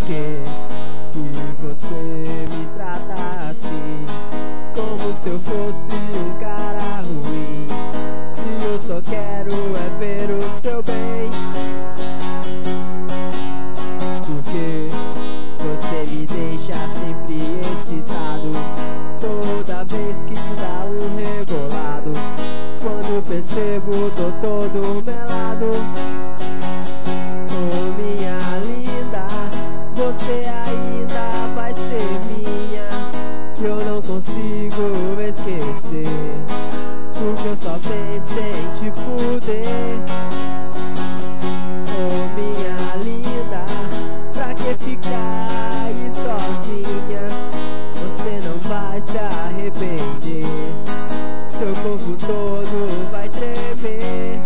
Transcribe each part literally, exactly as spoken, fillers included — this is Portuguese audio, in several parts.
que que você me trata assim, como se eu fosse um cara ruim? Se eu só quero é ver o seu bem. Porque você me deixa sempre excitado toda vez que dá um rebolado. Quando percebo tô todo melado. Oh minha linda, você ainda vai ser minha. Eu não consigo esquecer, porque eu só penso em te fuder. Oh minha linda, pra que ficar aí sozinha? Você não vai se arrepender, seu corpo todo vai tremer.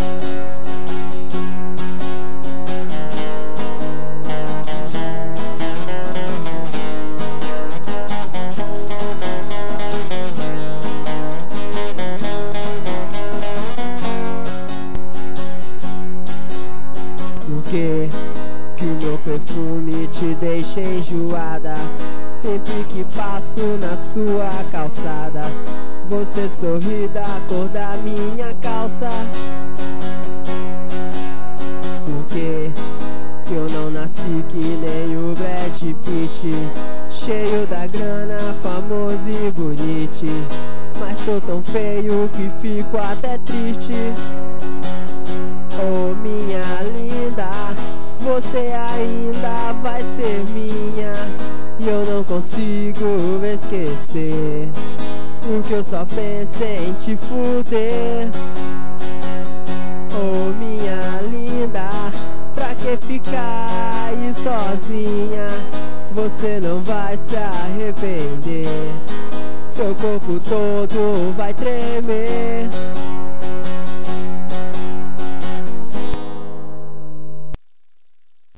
Por que que o meu perfume te deixa enjoada? Sempre que passo na sua calçada, você sorri da cor da minha calça. Por que que eu não nasci que nem o Brad Pitt, cheio da grana, famoso e bonito, mas sou tão feio que fico até triste. Oh minha linda, você ainda vai ser minha, e eu não consigo esquecer, porque eu só penso em te fuder. Oh minha linda, pra que ficar aí sozinha? Você não vai se arrepender, seu corpo todo vai tremer.